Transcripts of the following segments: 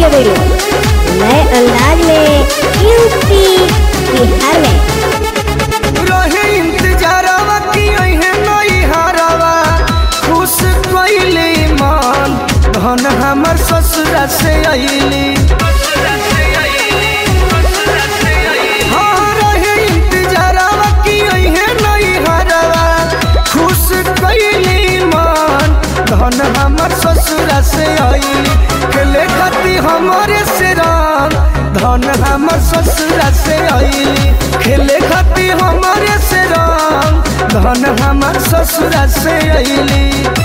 Video नए अंदाज में यूपी बिहार में रहे इंतजारवा की है नई हारवा खुश कइले मन धन हमर ससुरा से अइली। हाँ रहे इंतजारवा की है नई हारवा खुश कइले मन धन हमर ससुरा से अइली। खेले खाती हमारे से रंग धन हमर ससुरा से अइली। खेले खाती हमारे से रंग धन हमर ससुरा से अइली।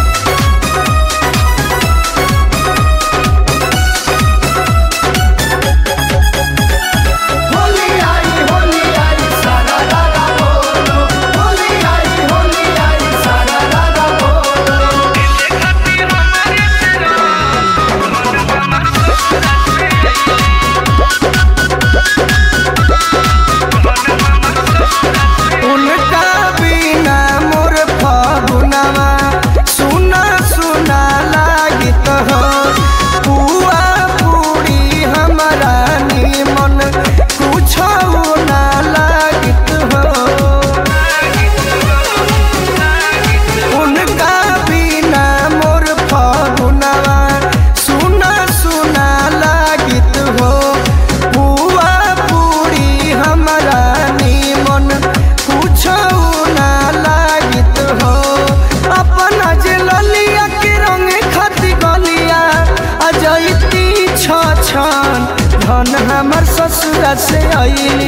धन हमर ससुरा से अइली।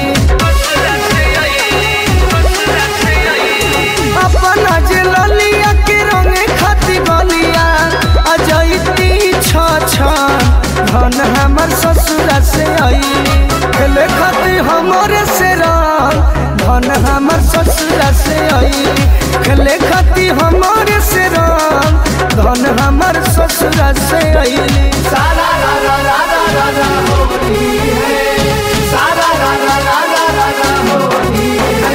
अपना जे ललिया के रंगे खाती गलिया अजैती छन धन हमर ससुरा से अइली। खेले खाती हमरे से रंग धन हमर ससुरा से अइली। खेले खाती हमरे से रंग धन हमर ससुरा से अइली। सारा रा रा रा रा रा होती है सारा रा रा रा रा रा होती है।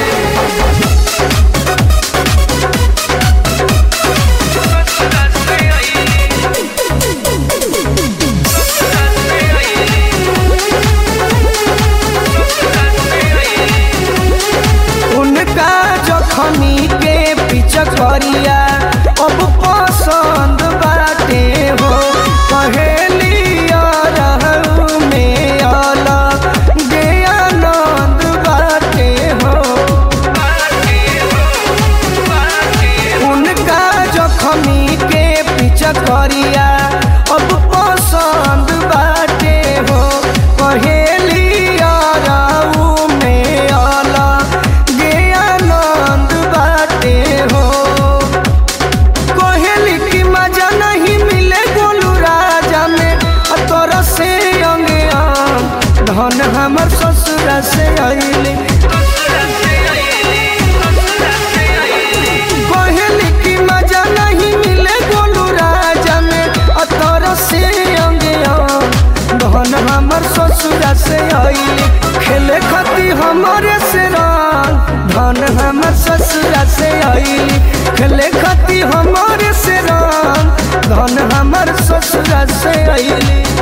उनका जखनी के पीछा करिया अब पसंद बाटे हो कहेली रहू में अलग गे आनंद बाटे हो। उनका जखनी के पीछा करिया अब पसंद बाटे हो कहेली रहू में अलग गे आनंद बाटे हो। कहेली की मजा नहीं मिले गोलू राजा में तोरा से अंगे धन हमर ससुरा से अइली। कहेली की मजा नहीं मिले गोलू राजा में तोरा से अंगे धन हमर ससुरा से अइली। खेले खाती हमारे से रंग धन हमर ससुरा से अइली। खेले खाती हमारे से रंग धन हमर ससुरा से अइली।